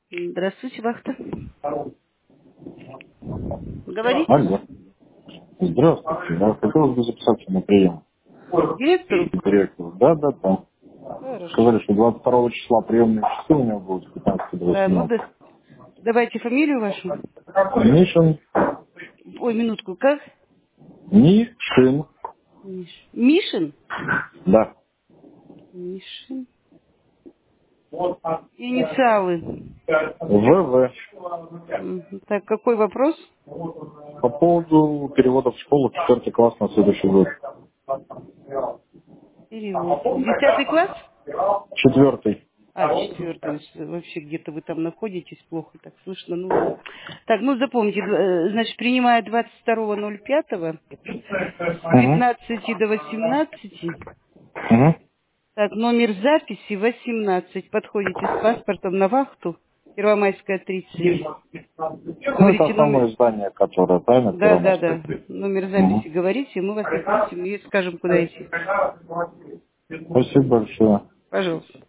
Здравствуйте, вахта. Говорите. Алло. Здравствуйте. Я хотел бы записаться на прием. Директору? К директору. Да. Хорошо. Сказали, что 22 числа приемные часы у меня будут с 15 до Да, ну 18. да. Давайте фамилию вашу. Мишин. Ой, минутку, как? Мишин. Мишин? Да. Мишин. Инициалы. ВВ. Так, какой вопрос? По поводу перевода в школу 4 класс на следующий год. Перевод. 10 класс? 4. А, 4. Вообще где-то вы там находитесь, плохо так слышно. Ну ладно. Так, ну запомните, значит, принимаю 22.05 с Угу. 15 до 18. Угу. Так, номер записи 18. Подходите с паспортом на вахту. Первомайская, 37. Ну, это Говорите основное номер... здание, которое, правильно, Да, да, Первомайская да. 3. Номер Угу. записи говорите, мы вас отпустим и скажем, куда идти. Спасибо большое. Пожалуйста.